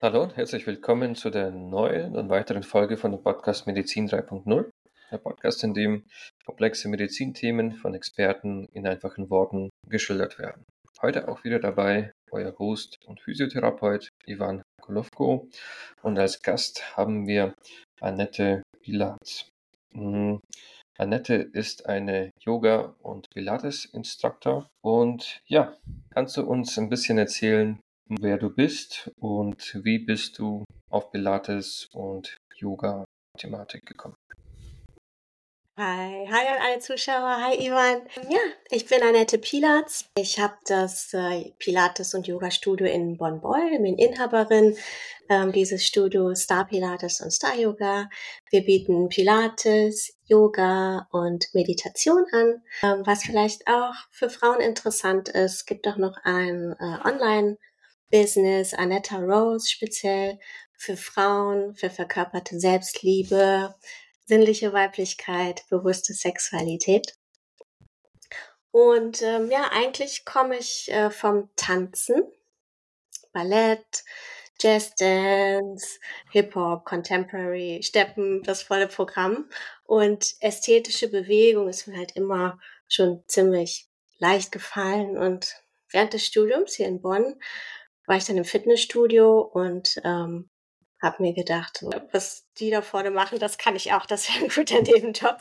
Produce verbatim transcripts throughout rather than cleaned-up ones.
Hallo und herzlich willkommen zu der neuen und weiteren Folge von dem Podcast Medizin drei Punkt null. Der Podcast, in dem komplexe Medizinthemen von Experten in einfachen Worten geschildert werden. Heute auch wieder dabei euer Host und Physiotherapeut Ivan Kolovko und als Gast haben wir Annette Pilatz. Mm, Annette ist eine Yoga- und Pilates-Instructor und ja, kannst du uns ein bisschen erzählen, wer du bist und wie bist du auf Pilates und Yoga-Thematik gekommen? Hi, hi an alle Zuschauer. Hi Ivan. Ja, ich bin Annette Pilatz. Ich habe das äh, Pilates- und Yoga-Studio in Bonn-Beuel, bin Inhaberin ähm, dieses Studio Star Pilates und Star Yoga. Wir bieten Pilates, Yoga und Meditation an. Ähm, was vielleicht auch für Frauen interessant ist, gibt auch noch ein äh, Online-Business, Anetta Rose speziell für Frauen, für verkörperte Selbstliebe, sinnliche Weiblichkeit, bewusste Sexualität. Und ähm, ja, eigentlich komme ich äh, vom Tanzen, Ballett, Jazzdance, Hip-Hop, Contemporary, Steppen, das volle Programm. Und ästhetische Bewegung ist mir halt immer schon ziemlich leicht gefallen. Und während des Studiums hier in Bonn war ich dann im Fitnessstudio und ähm, habe mir gedacht, so, was die da vorne machen, das kann ich auch, das wäre ein guter Nebenjob.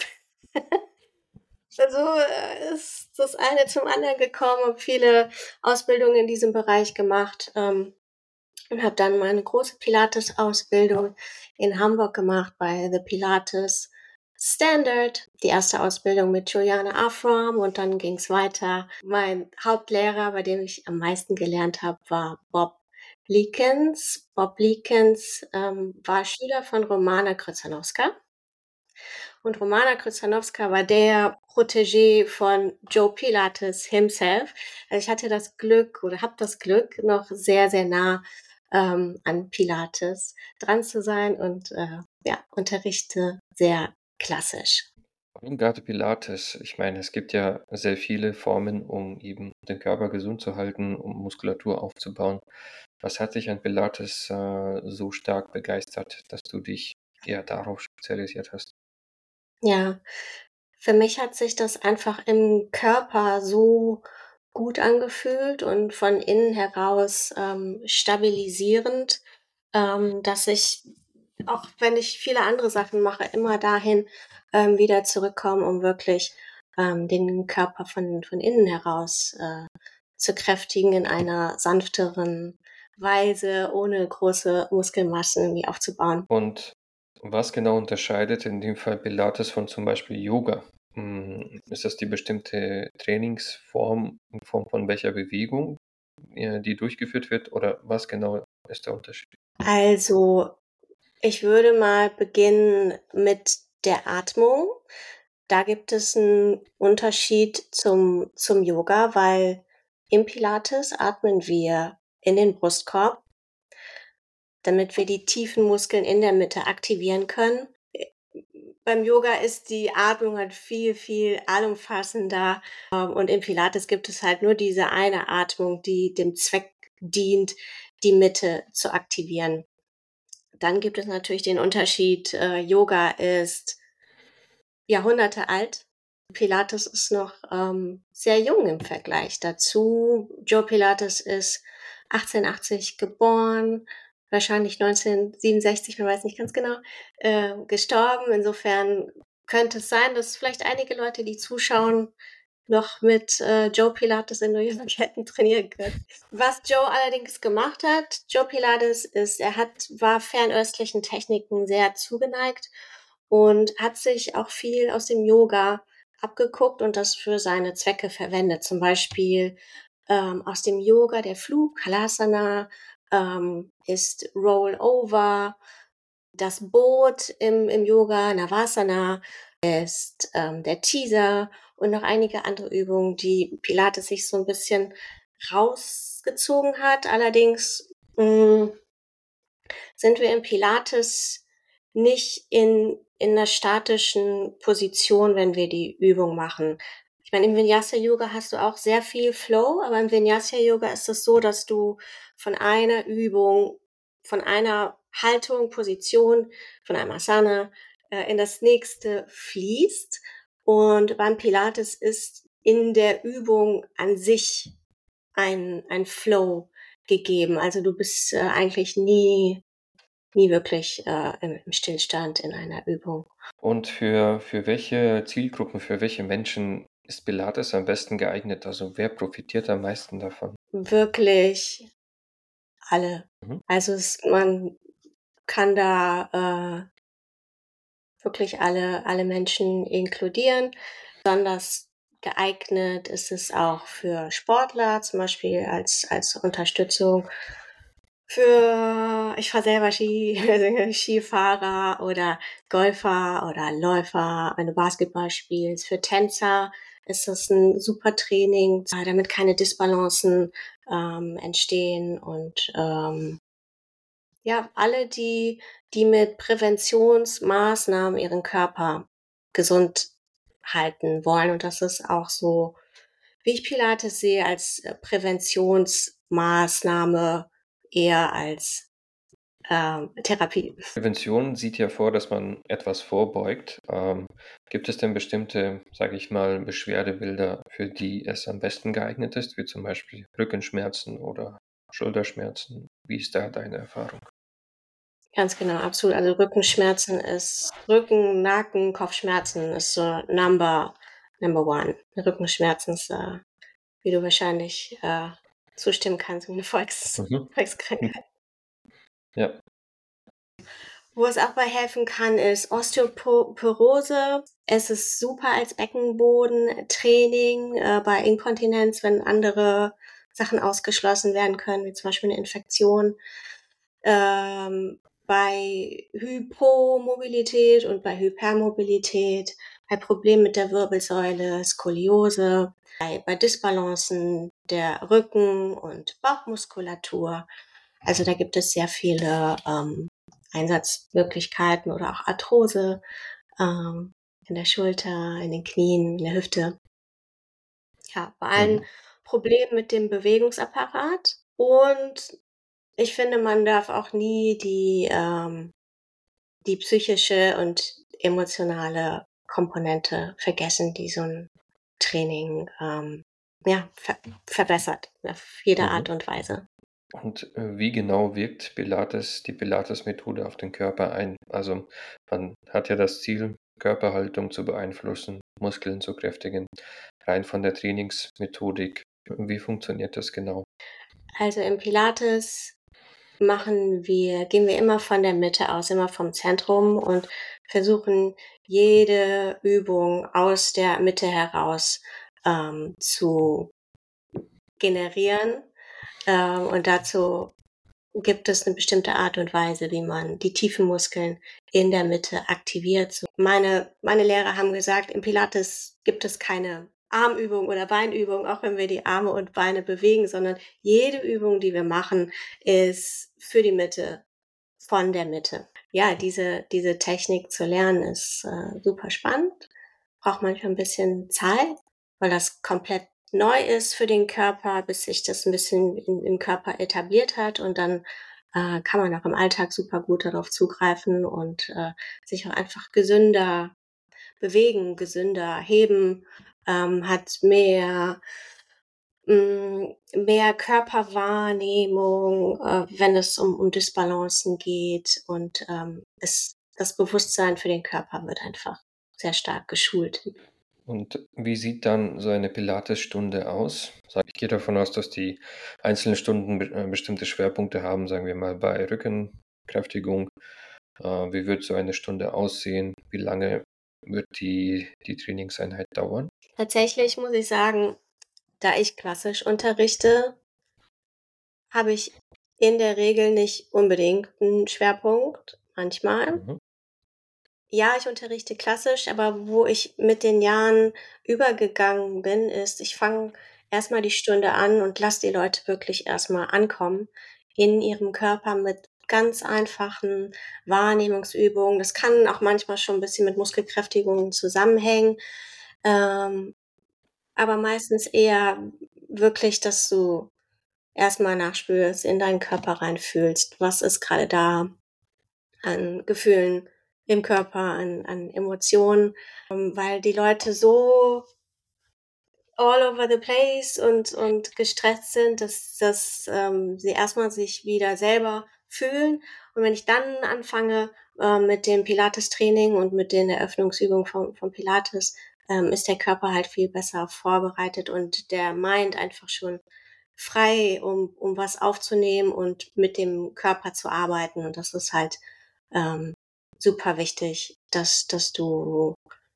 Also äh, ist das eine zum anderen gekommen, habe viele Ausbildungen in diesem Bereich gemacht ähm, und habe dann meine große Pilates-Ausbildung in Hamburg gemacht bei The Pilates Standard. Die erste Ausbildung mit Juliana Afram und dann ging es weiter. Mein Hauptlehrer, bei dem ich am meisten gelernt habe, war Bob Leekens. Bob Leekens ähm, war Schüler von Romana Krzyzanowska. Und Romana Krzyzanowska war der Protégé von Joe Pilates himself. Also ich hatte das Glück oder habe das Glück, noch sehr, sehr nah ähm, an Pilates dran zu sein und äh, ja, unterrichte sehr klassisch. Warum gerade Pilates? Ich meine, es gibt ja sehr viele Formen, um eben den Körper gesund zu halten, um Muskulatur aufzubauen. Was hat dich an Pilates äh, so stark begeistert, dass du dich eher darauf spezialisiert hast? Ja, für mich hat sich das einfach im Körper so gut angefühlt und von innen heraus ähm, stabilisierend, ähm, dass ich, auch wenn ich viele andere Sachen mache, immer dahin ähm, wieder zurückkomme, um wirklich ähm, den Körper von, von innen heraus äh, zu kräftigen in einer sanfteren Weise, ohne große Muskelmassen irgendwie aufzubauen. Und was genau unterscheidet in dem Fall Pilates von zum Beispiel Yoga? Hm, Ist das die bestimmte Trainingsform in Form von welcher Bewegung, äh, die durchgeführt wird, oder was genau ist der Unterschied? Also ich würde mal beginnen mit der Atmung. Da gibt es einen Unterschied zum zum Yoga, weil im Pilates atmen wir in den Brustkorb, damit wir die tiefen Muskeln in der Mitte aktivieren können. Beim Yoga ist die Atmung halt viel, viel allumfassender, ähm, und im Pilates gibt es halt nur diese eine Atmung, die dem Zweck dient, die Mitte zu aktivieren. Dann gibt es natürlich den Unterschied, äh, Yoga ist Jahrhunderte alt. Pilates ist noch ähm, sehr jung im Vergleich dazu. Joe Pilates ist achtzehnhundertachtzig geboren, wahrscheinlich neunzehnhundertsiebenundsechzig, man weiß nicht ganz genau, äh, gestorben. Insofern könnte es sein, dass vielleicht einige Leute, die zuschauen, noch mit äh, Joe Pilates in New York hätten trainieren können. Was Joe allerdings gemacht hat, Joe Pilates ist, er hat, war fernöstlichen Techniken sehr zugeneigt und hat sich auch viel aus dem Yoga abgeguckt und das für seine Zwecke verwendet. Zum Beispiel ähm, aus dem Yoga der Flug, Halasana, ähm, ist Rollover, das Boot im, im Yoga, Navasana, ist ähm, der Teaser und noch einige andere Übungen, die Pilates sich so ein bisschen rausgezogen hat. Allerdings mh, sind wir im Pilates nicht in, in einer statischen Position, wenn wir die Übung machen. Ich meine, im Vinyasa-Yoga hast du auch sehr viel Flow, aber im Vinyasa-Yoga ist es so, dass du von einer Übung von einer Haltung, Position, von einem Asana äh, in das nächste fließt. Und beim Pilates ist in der Übung an sich ein, ein Flow gegeben. Also du bist äh, eigentlich nie, nie wirklich äh, im, im Stillstand in einer Übung. Und für, für welche Zielgruppen, für welche Menschen ist Pilates am besten geeignet? Also wer profitiert am meisten davon? Wirklich alle. Mhm. Also es, man kann da äh, wirklich alle, alle Menschen inkludieren. Besonders geeignet ist es auch für Sportler, zum Beispiel als, als Unterstützung für, ich fahre selber Ski, Skifahrer oder Golfer oder Läufer, wenn du Basketball spielst. Für Tänzer ist das ein super Training, damit keine Disbalancen ähm, entstehen und ähm, ja, alle, die, die mit Präventionsmaßnahmen ihren Körper gesund halten wollen. Und das ist auch so, wie ich Pilates sehe, als äh, Präventionsmaßnahme eher als ähm, Therapie. Prävention sieht ja vor, dass man etwas vorbeugt. Ähm, gibt es denn bestimmte, sage ich mal, Beschwerdebilder, für die es am besten geeignet ist, wie zum Beispiel Rückenschmerzen oder Schulterschmerzen? Wie ist da deine Erfahrung? Ganz genau, absolut. Also Rückenschmerzen ist Rücken, Nacken, Kopfschmerzen ist so number number one. Rückenschmerzen ist, äh, wie du wahrscheinlich äh, zustimmen kannst, eine Volks Mhm. Volkskrankheit. Ja. Wo es auch bei helfen kann, ist Osteoporose. Es ist super als Beckenbodentraining äh, bei Inkontinenz, wenn andere Sachen ausgeschlossen werden können, wie zum Beispiel eine Infektion. Ähm, bei Hypomobilität und bei Hypermobilität, bei Problemen mit der Wirbelsäule, Skoliose, bei, bei Disbalancen der Rücken- und Bauchmuskulatur. Also da gibt es sehr viele ähm, Einsatzmöglichkeiten oder auch Arthrose ähm, in der Schulter, in den Knien, in der Hüfte. Ja, bei allen Mhm. Problemen mit dem Bewegungsapparat. Und ich finde, man darf auch nie die, ähm, die psychische und emotionale Komponente vergessen, die so ein Training ähm, ja, ver verbessert auf jede Mhm. Art und Weise. Und äh, wie genau wirkt Pilates, die Pilates-Methode auf den Körper ein? Also man hat ja das Ziel, Körperhaltung zu beeinflussen, Muskeln zu kräftigen. Rein von der Trainingsmethodik, wie funktioniert das genau? Also im Pilates machen wir, gehen wir immer von der Mitte aus, immer vom Zentrum und versuchen jede Übung aus der Mitte heraus ähm, zu generieren. Ähm, und dazu gibt es eine bestimmte Art und Weise, wie man die tiefen Muskeln in der Mitte aktiviert. So meine, meine Lehrer haben gesagt, im Pilates gibt es keine Armübung oder Beinübung, auch wenn wir die Arme und Beine bewegen, sondern jede Übung, die wir machen, ist für die Mitte, von der Mitte. Ja, diese, diese Technik zu lernen ist äh, super spannend, braucht manchmal ein bisschen Zeit, weil das komplett neu ist für den Körper, bis sich das ein bisschen im, im Körper etabliert hat und dann äh, kann man auch im Alltag super gut darauf zugreifen und äh, sich auch einfach gesünder bewegen, gesünder heben, ähm, hat mehr mh, mehr Körperwahrnehmung, äh, wenn es um, um Disbalancen geht und ähm, es, das Bewusstsein für den Körper wird einfach sehr stark geschult. Und wie sieht dann so eine Pilatesstunde aus? Sag, ich gehe davon aus, dass die einzelnen Stunden be äh, bestimmte Schwerpunkte haben, sagen wir mal bei Rückenkräftigung. Äh, wie wird so eine Stunde aussehen? Wie lange wird die die Trainingseinheit dauern? Tatsächlich muss ich sagen, da ich klassisch unterrichte, habe ich in der Regel nicht unbedingt einen Schwerpunkt, manchmal. Mhm. Ja, ich unterrichte klassisch, aber wo ich mit den Jahren übergegangen bin, ist, ich fange erst mal die Stunde an und lasse die Leute wirklich erst mal ankommen in ihrem Körper mit ganz einfachen Wahrnehmungsübungen. Das kann auch manchmal schon ein bisschen mit Muskelkräftigungen zusammenhängen, ähm, aber meistens eher wirklich, dass du erstmal nachspürst, in deinen Körper reinfühlst, was ist gerade da an Gefühlen im Körper, an, an Emotionen, ähm, weil die Leute so all over the place und, und gestresst sind, dass, dass ähm, sie erstmal sich wieder selber fühlen. Und wenn ich dann anfange äh, mit dem Pilates-Training und mit den Eröffnungsübungen von, von Pilates, ähm, ist der Körper halt viel besser vorbereitet und der Mind einfach schon frei, um, um was aufzunehmen und mit dem Körper zu arbeiten. Und das ist halt ähm, super wichtig, dass, dass du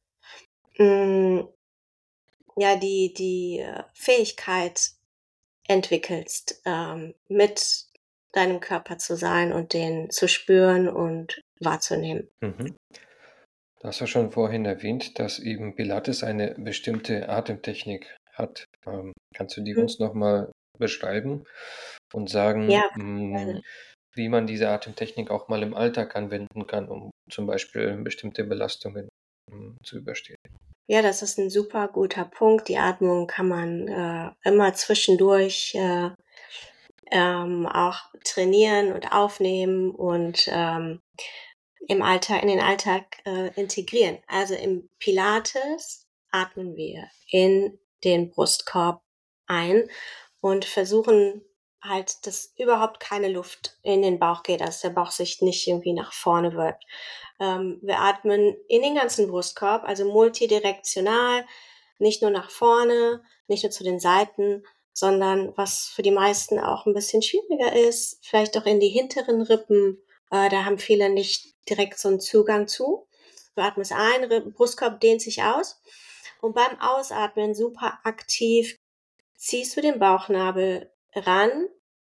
mh, ja die, die äh, Fähigkeit entwickelst, ähm, mit deinem Körper zu sein und den zu spüren und wahrzunehmen. Mhm. Du hast ja schon vorhin erwähnt, dass eben Pilates eine bestimmte Atemtechnik hat. Ähm, kannst du die Mhm. uns nochmal beschreiben und sagen, Ja, mh, gerne. wie man diese Atemtechnik auch mal im Alltag anwenden kann, um zum Beispiel bestimmte Belastungen mh, zu überstehen? Ja, das ist ein super guter Punkt. Die Atmung kann man äh, immer zwischendurch äh, ähm, auch trainieren und aufnehmen und ähm, im Alltag, in den Alltag äh, integrieren. Also im Pilates atmen wir in den Brustkorb ein und versuchen halt, dass überhaupt keine Luft in den Bauch geht, dass der Bauch sich nicht irgendwie nach vorne wölbt. Ähm, wir atmen in den ganzen Brustkorb, also multidirektional, nicht nur nach vorne, nicht nur zu den Seiten, sondern was für die meisten auch ein bisschen schwieriger ist, vielleicht auch in die hinteren Rippen. Äh, da haben viele nicht direkt so einen Zugang zu. Du atmest ein, Rippen- Brustkorb dehnt sich aus. Und beim Ausatmen super aktiv ziehst du den Bauchnabel ran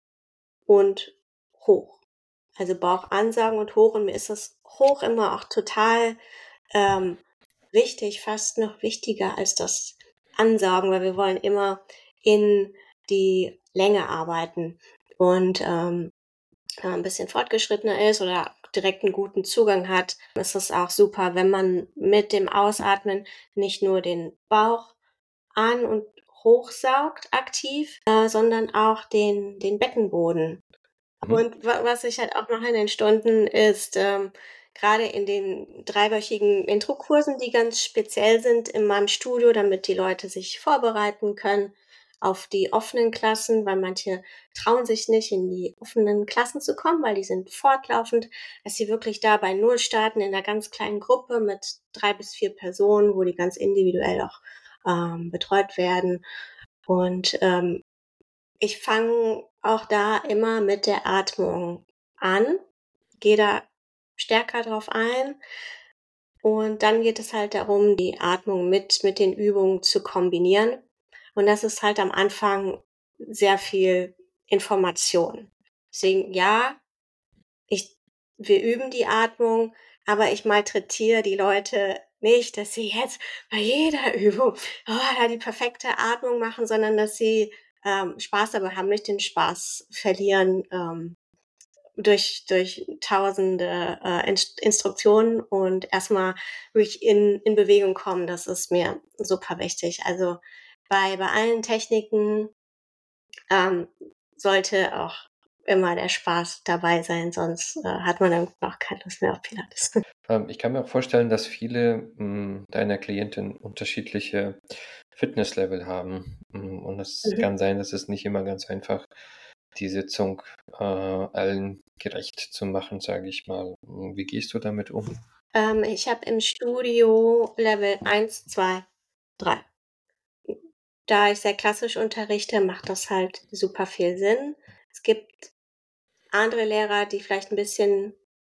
und hoch. Also Bauch ansagen und hoch. Und mir ist das hoch immer auch total ähm, wichtig, fast noch wichtiger als das Ansaugen, weil wir wollen immer in die Länge arbeiten. Und ähm, wenn man ein bisschen fortgeschrittener ist oder direkt einen guten Zugang hat, ist es auch super, wenn man mit dem Ausatmen nicht nur den Bauch an- und hochsaugt aktiv, äh, sondern auch den, den Beckenboden. Mhm. Und wa was ich halt auch mache in den Stunden ist, ähm, grade in den dreiwöchigen Introkursen, die ganz speziell sind in meinem Studio, damit die Leute sich vorbereiten können auf die offenen Klassen, weil manche trauen sich nicht, in die offenen Klassen zu kommen, weil die sind fortlaufend, dass sie wirklich da bei Null starten in einer ganz kleinen Gruppe mit drei bis vier Personen, wo die ganz individuell auch, ähm, betreut werden. Und, ähm, ich fange auch da immer mit der Atmung an, gehe da stärker drauf ein und dann geht es halt darum, die Atmung mit mit den Übungen zu kombinieren. Und das ist halt am Anfang sehr viel Information. Deswegen, ja, ich wir üben die Atmung, aber ich malträtiere die Leute nicht, dass sie jetzt bei jeder Übung, oh, da die perfekte Atmung machen, sondern dass sie, ähm, Spaß dabei haben, nicht den Spaß verlieren, ähm, durch durch tausende, äh, Inst Instruktionen und erstmal wirklich in in Bewegung kommen. Das ist mir super wichtig. Also, bei bei allen Techniken ähm, sollte auch immer der Spaß dabei sein, sonst äh, hat man dann auch keine Lust mehr auf Pilates. Ähm, ich kann mir auch vorstellen, dass viele mh, deiner Klienten unterschiedliche Fitnesslevel haben. Mm, Und es Mhm. kann sein, dass es nicht immer ganz einfach die Sitzung äh, allen gerecht zu machen, sage ich mal. Mm, Wie gehst du damit um? Ähm, ich habe im Studio Level eins, zwei, drei. Da ich sehr klassisch unterrichte, macht das halt super viel Sinn. Es gibt andere Lehrer, die vielleicht ein bisschen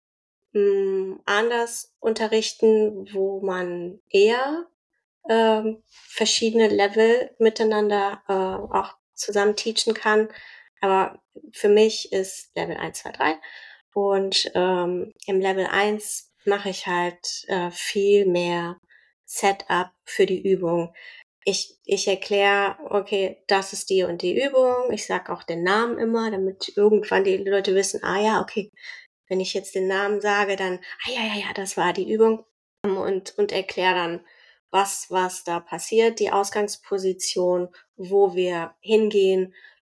hm, anders unterrichten, wo man eher ähm, verschiedene Level miteinander äh, auch zusammen teachen kann. Aber für mich ist Level eins, zwei, drei. Und ähm, im Level eins mache ich halt äh, viel mehr Setup für die Übung. Ich, ich erkläre, okay, das ist die und die Übung. Ich sage auch den Namen immer, damit irgendwann die Leute wissen, ah ja, okay, wenn ich jetzt den Namen sage, dann, ah ja, ja, ja, das war die Übung und, und erkläre dann, was, was da passiert, die Ausgangsposition, wo wir hingehen,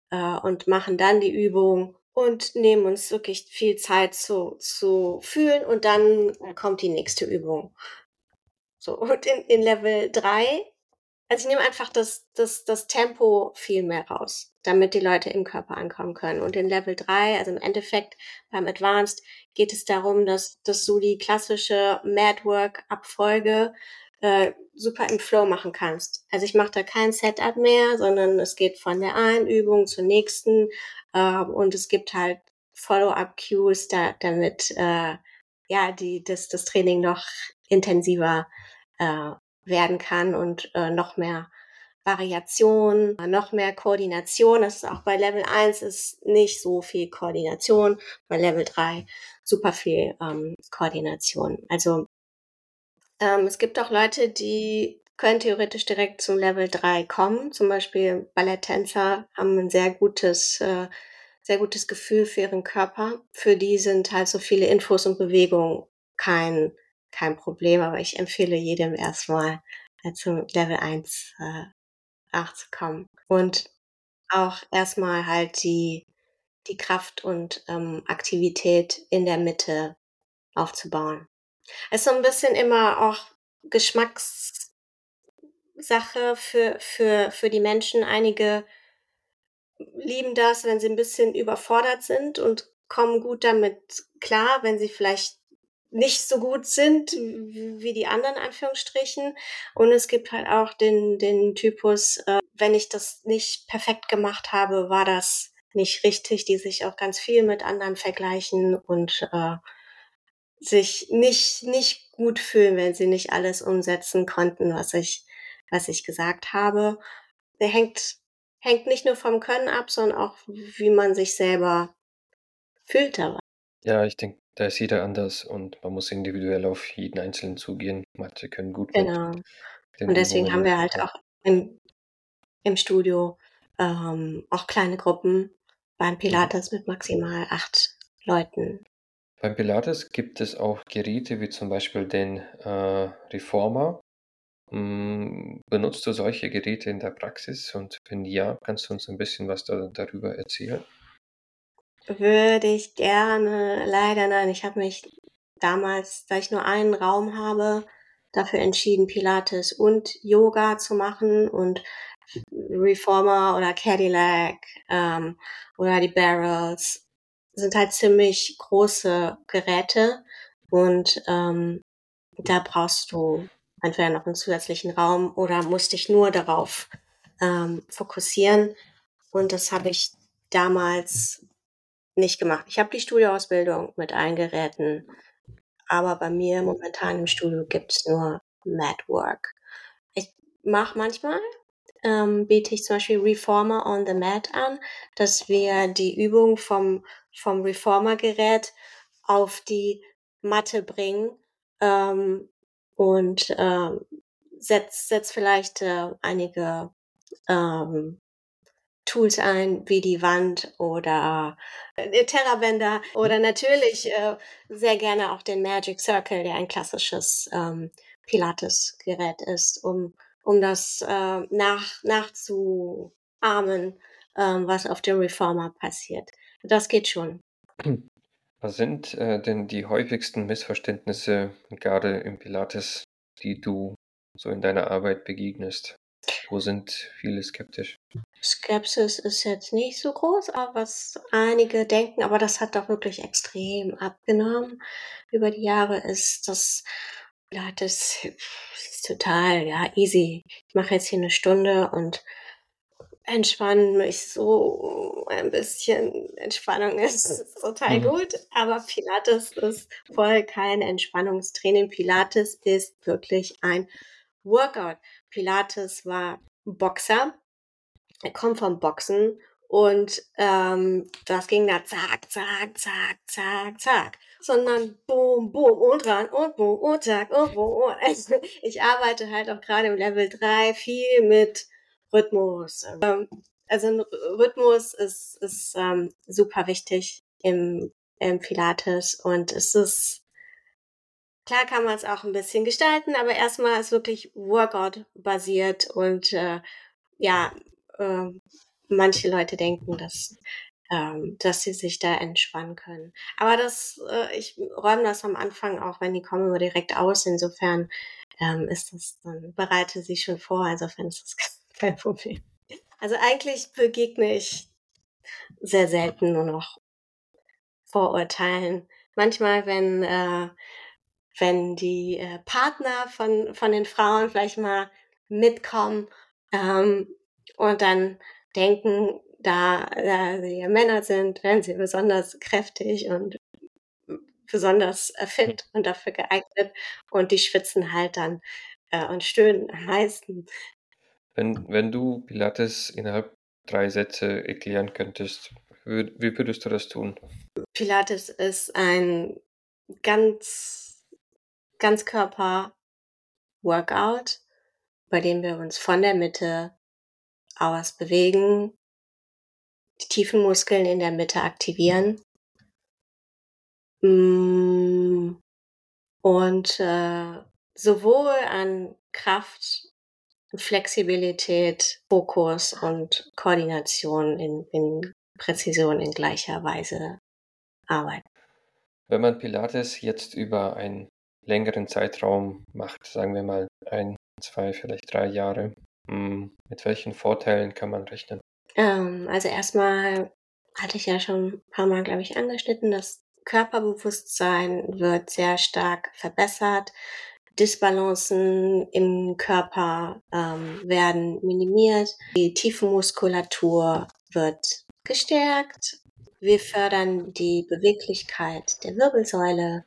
äh, und machen dann die Übung und nehmen uns wirklich viel Zeit zu, zu fühlen und dann kommt die nächste Übung. So, und in, in Level drei, also ich nehme einfach das, das, das Tempo viel mehr raus, damit die Leute im Körper ankommen können. Und in Level drei, also im Endeffekt beim Advanced, geht es darum, dass, dass du die klassische Madwork-Abfolge äh, super im Flow machen kannst. Also ich mache da kein Setup mehr, sondern es geht von der einen Übung zur nächsten äh, und es gibt halt Follow-up-Cues, da, damit äh, ja die das, das Training noch intensiver äh, werden kann und äh, noch mehr Variation, noch mehr Koordination. Das ist auch bei Level eins ist nicht so viel Koordination, bei Level drei super viel ähm, Koordination. Also ähm, es gibt auch Leute, die können theoretisch direkt zum Level drei kommen. Zum Beispiel Balletttänzer haben ein sehr gutes, äh, sehr gutes Gefühl für ihren Körper. Für die sind halt so viele Infos und Bewegungen kein, kein Problem. Aber ich empfehle jedem erstmal äh, zum Level eins äh, nachzukommen. Und auch erstmal halt die, die Kraft und ähm, Aktivität in der Mitte aufzubauen. Es ist so ein bisschen immer auch Geschmackssache für, für, für die Menschen. Einige lieben das, wenn sie ein bisschen überfordert sind und kommen gut damit klar, wenn sie vielleicht nicht so gut sind wie die anderen, Anführungsstrichen. Und es gibt halt auch den, den Typus, äh, wenn ich das nicht perfekt gemacht habe, war das nicht richtig, die sich auch ganz viel mit anderen vergleichen und äh, sich nicht, nicht gut fühlen, wenn sie nicht alles umsetzen konnten, was ich, was ich gesagt habe. Der hängt, hängt nicht nur vom Können ab, sondern auch, wie man sich selber fühlt dabei. Ja, ich denke, da ist jeder anders und man muss individuell auf jeden Einzelnen zugehen. Manche können gut mit Genau. den Und deswegen haben Übungen. wir halt Ja. auch im, im Studio ähm, auch kleine Gruppen beim Mhm. Pilates mit maximal acht Leuten. Beim Pilates gibt es auch Geräte wie zum Beispiel den äh, Reformer. Hm, benutzt du solche Geräte in der Praxis? Und wenn ja, kannst du uns ein bisschen was da, darüber erzählen? Würde ich gerne, leider nein. Ich habe mich damals, da ich nur einen Raum habe, dafür entschieden, Pilates und Yoga zu machen und Reformer oder Cadillac ähm, oder die Barrels sind halt ziemlich große Geräte und ähm, da brauchst du entweder noch einen zusätzlichen Raum oder musst dich nur darauf ähm, fokussieren. Und das habe ich damals nicht gemacht. Ich habe die Studioausbildung mit allen Geräten, aber bei mir momentan im Studio gibt's nur Madwork. Ich mache manchmal, ähm, biete ich zum Beispiel Reformer on the Mat an, dass wir die Übung vom, vom Reformer-Gerät auf die Matte bringen ähm, und ähm, setz, setz vielleicht äh, einige ähm, Tools ein, wie die Wand oder äh, Terrabänder oder natürlich äh, sehr gerne auch den Magic Circle, der ein klassisches ähm, Pilates-Gerät ist, um, um das äh, nach, nachzuahmen, ähm, was auf dem Reformer passiert. Das geht schon. Was sind äh, denn die häufigsten Missverständnisse, gerade im Pilates, die du so in deiner Arbeit begegnest? Wo sind viele skeptisch? Skepsis ist jetzt nicht so groß, aber was einige denken, aber das hat doch wirklich extrem abgenommen über die Jahre, ist, dass ja, das ist total, ja, easy. Ich mache jetzt hier eine Stunde und entspanne mich so ein bisschen. Entspannung ist total Mhm. gut, aber Pilates ist voll kein Entspannungstraining. Pilates ist wirklich ein Workout. Pilates war Boxer, er kommt vom Boxen und ähm, das ging da zack, zack, zack, zack, zack. Sondern boom, boom und ran und boom und zack und boom. Und also ich arbeite halt auch gerade im Level drei viel mit Rhythmus. Ähm, also ein Rhythmus ist, ist ähm, super wichtig im, im Pilates und es ist, klar kann man es auch ein bisschen gestalten, aber erstmal ist wirklich Workout basiert und äh, ja, ähm, manche Leute denken, dass, ähm, dass sie sich da entspannen können. Aber das, äh, ich räume das am Anfang auch, wenn die kommen, immer direkt aus. Insofern ähm, ist das, dann bereite sie schon vor. Insofern ist das kein Problem. Also eigentlich begegne ich sehr selten nur noch Vorurteilen. Manchmal, wenn, äh, wenn die äh, Partner von, von den Frauen vielleicht mal mitkommen ähm, und dann denken, da, da sie ja Männer sind, werden sie besonders kräftig und besonders äh, fit und dafür geeignet und die schwitzen halt dann äh, und stöhnen am meisten. Wenn, wenn du Pilates innerhalb drei Sätze erklären könntest, wür- wie würdest du das tun? Pilates ist ein ganz, Ganzkörper-Workout, bei dem wir uns von der Mitte aus bewegen, die tiefen Muskeln in der Mitte aktivieren mm, und äh, sowohl an Kraft, Flexibilität, Fokus und Koordination in, in Präzision in gleicher Weise arbeiten. Wenn man Pilates jetzt über einen längeren Zeitraum macht, sagen wir mal ein, zwei, vielleicht drei Jahre, hm, mit welchen Vorteilen kann man rechnen? Ähm, also erstmal hatte ich ja schon ein paar Mal, glaube ich, angeschnitten, das Körperbewusstsein wird sehr stark verbessert. Disbalancen im Körper ähm, werden minimiert. Die Tiefenmuskulatur wird gestärkt. Wir fördern die Beweglichkeit der Wirbelsäule.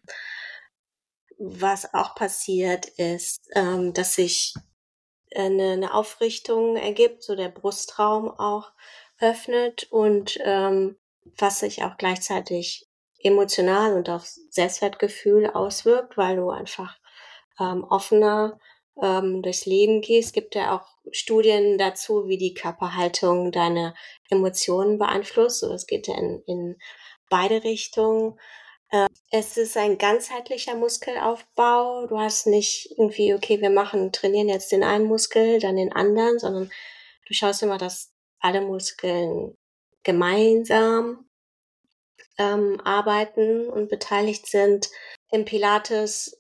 Was auch passiert ist, ähm, dass sich eine, eine Aufrichtung ergibt, so der Brustraum auch öffnet und ähm, was sich auch gleichzeitig emotional und auf Selbstwertgefühl auswirkt, weil du einfach ähm, offener ähm, durchs Leben gehst. Es gibt ja auch Studien dazu, wie die Körperhaltung deine Emotionen beeinflusst. So, das geht ja in, in beide Richtungen. Es ist ein ganzheitlicher Muskelaufbau. Du hast nicht irgendwie, okay, wir machen, trainieren jetzt den einen Muskel, dann den anderen, sondern du schaust immer, dass alle Muskeln gemeinsam ähm, arbeiten und beteiligt sind. Im Pilates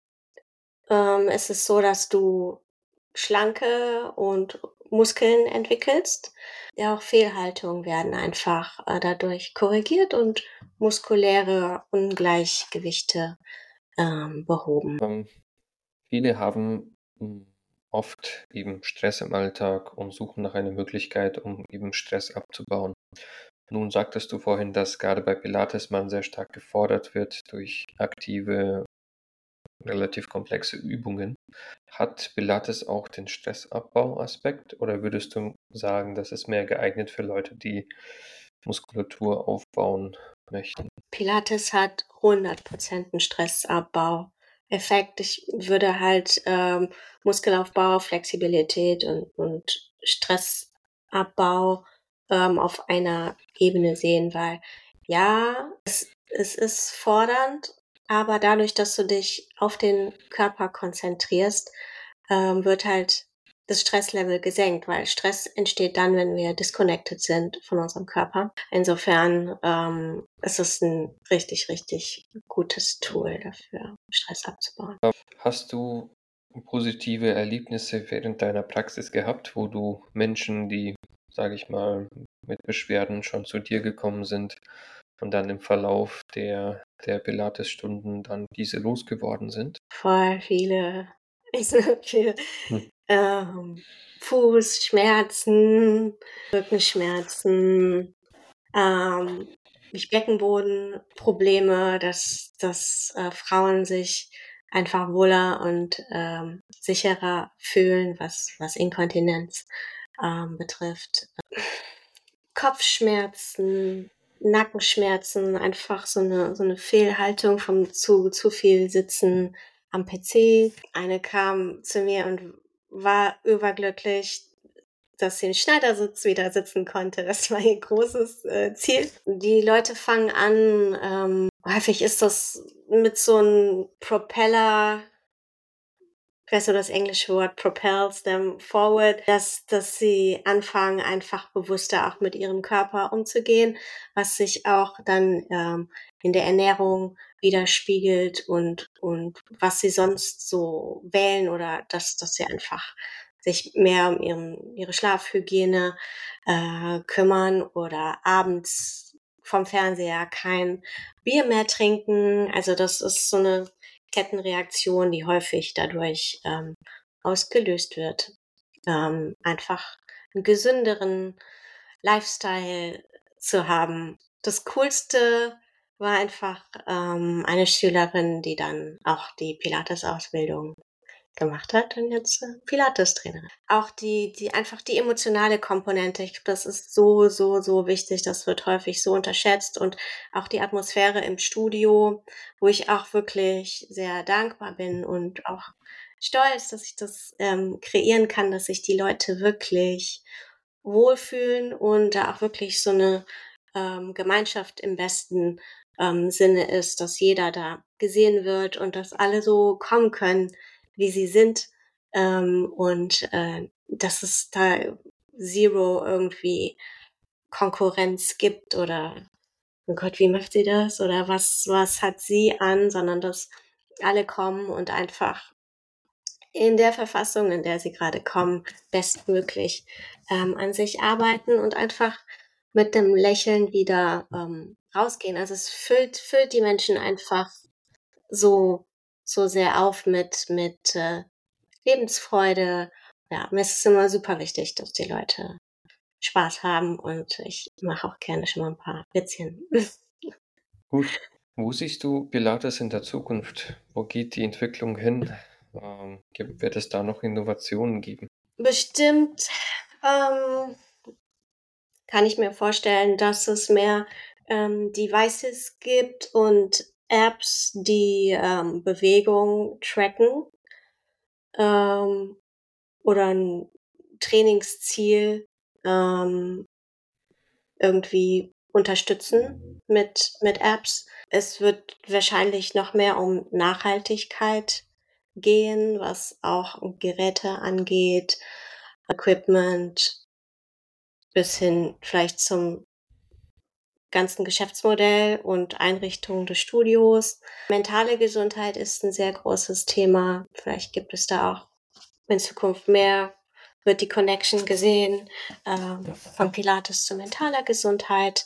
ähm, ist es so, dass du Schlanke und Muskeln entwickelst. Ja, auch Fehlhaltungen werden einfach äh, dadurch korrigiert und muskuläre Ungleichgewichte ähm, behoben. Ähm, viele haben hm, oft eben Stress im Alltag und suchen nach einer Möglichkeit, um eben Stress abzubauen. Nun sagtest du vorhin, dass gerade bei Pilates man sehr stark gefordert wird durch aktive, relativ komplexe Übungen. Hat Pilates auch den Stressabbauaspekt oder würdest du sagen, das ist mehr geeignet für Leute, die Muskulatur aufbauen möchten? Pilates hat hundert Prozent einen Stressabbau-Effekt. Ich würde halt ähm, Muskelaufbau, Flexibilität und, und Stressabbau ähm, auf einer Ebene sehen, weil ja, es, es ist fordernd, aber dadurch, dass du dich auf den Körper konzentrierst, ähm, wird halt das Stresslevel gesenkt, weil Stress entsteht dann, wenn wir disconnected sind von unserem Körper. Insofern ähm, ist es ein richtig, richtig gutes Tool dafür, Stress abzubauen. Hast du positive Erlebnisse während deiner Praxis gehabt, wo du Menschen, die, sage ich mal, mit Beschwerden schon zu dir gekommen sind und dann im Verlauf der, der Pilates-Stunden dann diese losgeworden sind? Voll viele, so viele Hm. ähm, Fußschmerzen, Rückenschmerzen, ähm, Beckenbodenprobleme, dass, dass äh, Frauen sich einfach wohler und ähm, sicherer fühlen, was, was Inkontinenz ähm, betrifft. Kopfschmerzen, Nackenschmerzen, einfach so eine, so eine Fehlhaltung vom zu, zu viel Sitzen am P C. Eine kam zu mir und war überglücklich, dass sie im Schneidersitz wieder sitzen konnte. Das war ihr großes äh, Ziel. Die Leute fangen an, ähm, häufig ist das mit so einem Propeller ich weiß nur das englische Wort, propels them forward, dass, dass sie anfangen, einfach bewusster auch mit ihrem Körper umzugehen, was sich auch dann ähm, in der Ernährung widerspiegelt und, und was sie sonst so wählen oder dass, dass sie einfach sich mehr um ihren, ihre Schlafhygiene äh, kümmern oder abends vom Fernseher kein Bier mehr trinken. Also das ist so eine Kettenreaktion, die häufig dadurch ähm, ausgelöst wird. Ähm, einfach einen gesünderen Lifestyle zu haben. Das Coolste war einfach ähm, eine Schülerin, die dann auch die Pilates-Ausbildung gemacht hat und jetzt äh, Pilates-Trainerin. Auch die, die einfach die emotionale Komponente, ich glaube, das ist so, so, so wichtig. Das wird häufig so unterschätzt und auch die Atmosphäre im Studio, wo ich auch wirklich sehr dankbar bin und auch stolz, dass ich das ähm, kreieren kann, dass sich die Leute wirklich wohlfühlen und da auch wirklich so eine ähm, Gemeinschaft im besten ähm, Sinne ist, dass jeder da gesehen wird und dass alle so kommen können, wie sie sind ähm, und äh, dass es da zero irgendwie Konkurrenz gibt oder oh Gott, wie macht sie das oder was was hat sie an, sondern dass alle kommen und einfach in der Verfassung, in der sie gerade kommen, bestmöglich ähm, an sich arbeiten und einfach mit dem Lächeln wieder ähm, rausgehen. Also es füllt füllt die Menschen einfach so so sehr auf mit mit äh, Lebensfreude. Ja, mir ist es immer super wichtig, dass die Leute Spaß haben und ich mache auch gerne schon mal ein paar Witzchen. Gut. Wo siehst du Pilates in der Zukunft? Wo geht die Entwicklung hin? Ähm, gibt, wird es da noch Innovationen geben? Bestimmt ähm, kann ich mir vorstellen, dass es mehr ähm, Devices gibt und Apps, die ähm, Bewegung tracken ähm, oder ein Trainingsziel ähm, irgendwie unterstützen mit, mit Apps. Es wird wahrscheinlich noch mehr um Nachhaltigkeit gehen, was auch Geräte angeht, Equipment bis hin vielleicht zum ganzen Geschäftsmodell und Einrichtung des Studios. Mentale Gesundheit ist ein sehr großes Thema. Vielleicht gibt es da auch in Zukunft mehr, wird die Connection gesehen ähm, von Pilates zu mentaler Gesundheit.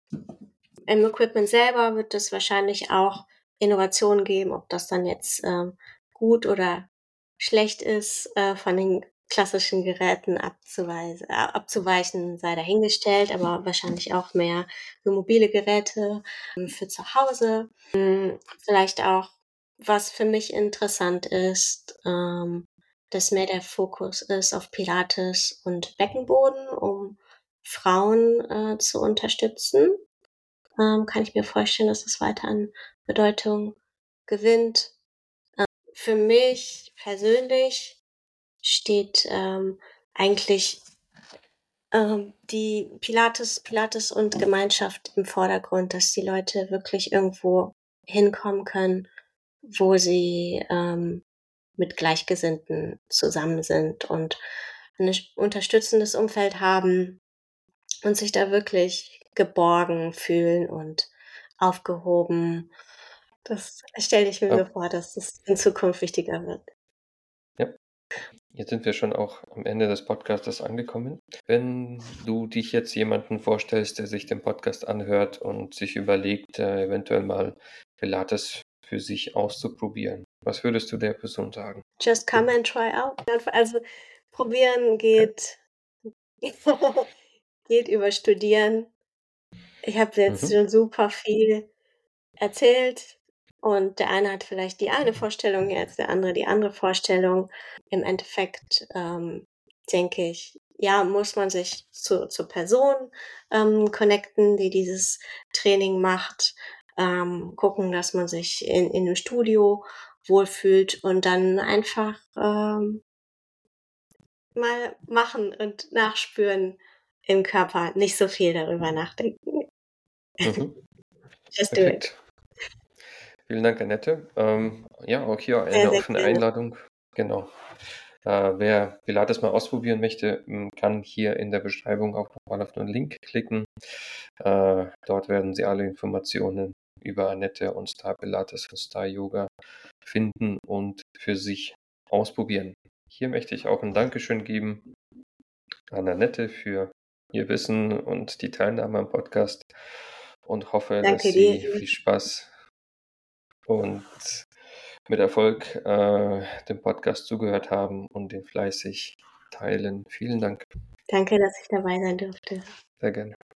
Im Equipment selber wird es wahrscheinlich auch Innovationen geben, ob das dann jetzt ähm, gut oder schlecht ist, äh, von den klassischen Geräten abzuweisen, äh, abzuweichen, sei dahingestellt, aber wahrscheinlich auch mehr für mobile Geräte ähm, für zu Hause. Hm, vielleicht auch, was für mich interessant ist, ähm, dass mehr der Fokus ist auf Pilates und Beckenboden, um Frauen äh, zu unterstützen ähm, kann ich mir vorstellen, dass es weiter an Bedeutung gewinnt. Für mich persönlich steht ähm, eigentlich ähm, die Pilates, Pilates und Gemeinschaft im Vordergrund, dass die Leute wirklich irgendwo hinkommen können, wo sie ähm, mit Gleichgesinnten zusammen sind und ein unterstützendes Umfeld haben und sich da wirklich geborgen fühlen und aufgehoben. Das stelle ich mir so Ah, vor, dass das in Zukunft wichtiger wird. ja, jetzt sind wir schon auch am Ende des Podcastes angekommen. Wenn du dich jetzt jemanden vorstellst, der sich den Podcast anhört und sich überlegt, äh, eventuell mal Pilates für sich auszuprobieren, was würdest du der Person sagen? Just come and try out. Also probieren Ja. geht, geht über Studieren. Ich habe jetzt Mhm. schon super viel erzählt und der eine hat vielleicht die eine Vorstellung jetzt, der andere die andere Vorstellung. Im Endeffekt ähm, denke ich, ja, muss man sich zu, zur Person ähm, connecten, die dieses Training macht, ähm, gucken, dass man sich in, in einem Studio wohlfühlt und dann einfach ähm, mal machen und nachspüren im Körper, nicht so viel darüber nachdenken. Mhm. Just do it. Perfekt. Vielen Dank, Annette. Ähm, ja, auch hier Sehr, eine sehr offene gerne. Einladung Genau. Äh, wer Pilates mal ausprobieren möchte, m, kann hier in der Beschreibung auch nochmal auf den Link klicken. Äh, dort werden Sie alle Informationen über Annette und Star Pilates und Star Yoga finden und für sich ausprobieren. Hier möchte ich auch ein Dankeschön geben an Annette für ihr Wissen und die Teilnahme am Podcast und hoffe, dass Danke dir. Sie viel Spaß und mit Erfolg äh, dem Podcast zugehört haben und den fleißig teilen. Vielen Dank. Danke, dass ich dabei sein durfte. Sehr gerne.